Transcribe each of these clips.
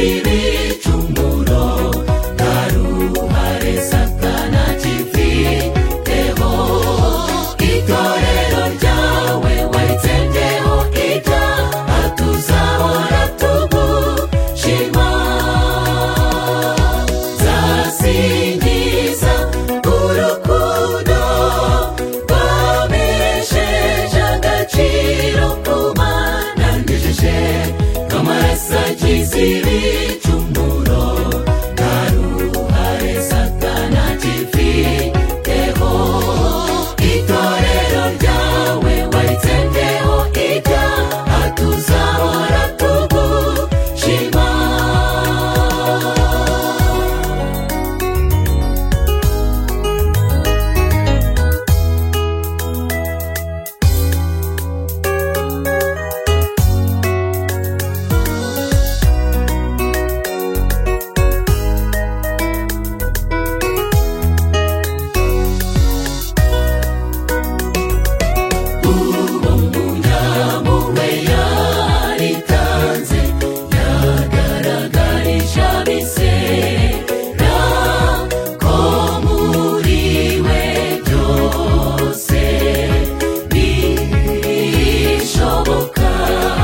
ibicumuro nta ruhare Satani agifiteho. Itorero ryawe waritsembeho ibyaha, tuzahora tugushima. Nzasingiza urukundo rwabesheje agaciro ku Mana ngejeje, amaraso akiza ibicumuro nta ruhare Satani agifiteho. Itorero ryawe waritsembeho ibyaha, tuzahora tugushima. Uwo munyampuhwe yaritanze, yagaragarije abizera ko muri we byose bishoboka.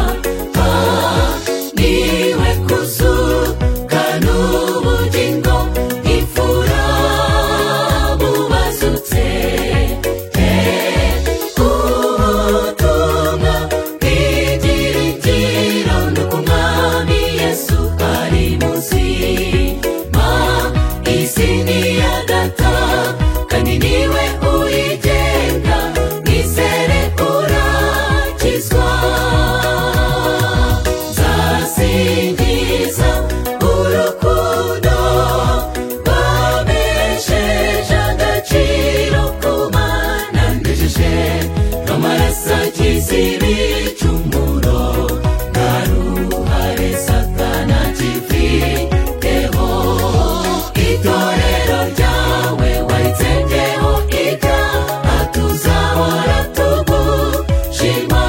Niwe kuzuka n'ubugingo, imfura mu bazutse. Ubutumwa bw'ibyiringiro ni uko Umwami Yesu ari muzima. Isi ni iya Data kandi niwe uyigenga, mwizere urakizwa. Nzasingiza urukundo rwabesheje agaciro ku Mana ngejeje, amaraso akiza ibicumuro nta ruhare Satani agifiteho. Itorero ryawe waritsembeho ibyaha, tuzahora tugushima.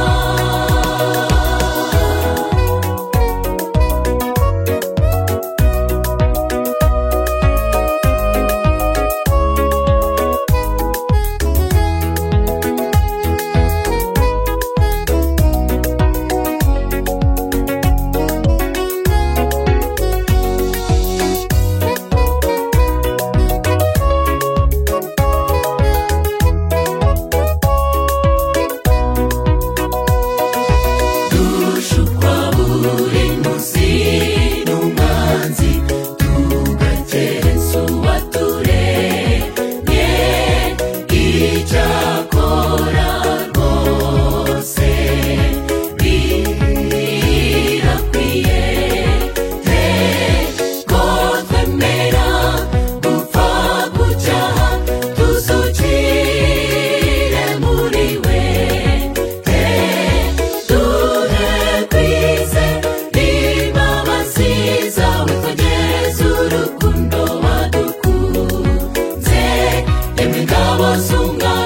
Dushukwa buri munsi n'umwanzi, tugakereza uwaturemye. Icyakora rwose birakwiye ko twemera gupfa gucyaha, tuzukire muri we. Duhe kwizera imbabazi zawe, kugeza urukundo wadukunze. Yemwe ngabo z'Umwami